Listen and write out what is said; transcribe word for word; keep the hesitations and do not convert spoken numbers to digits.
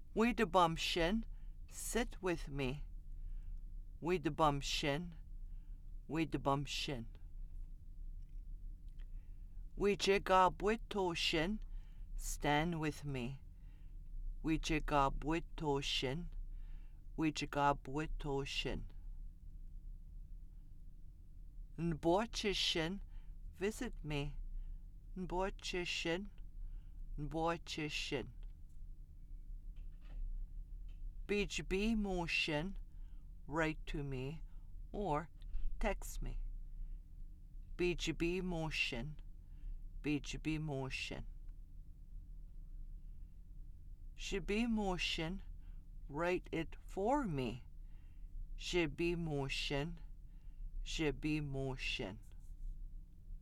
We the bum shin, sit with me. We the bum shin, we the bum shin. We jigabwito shin, stand with me. We jigabwito shin, we jigabwito shin. Nborche shin, visit me. Nborche shin, nborche shin. Beach B motion, write to me or text me. B G B motion, B G B motion. Should be motion, write it for me. Should be motion, should be motion.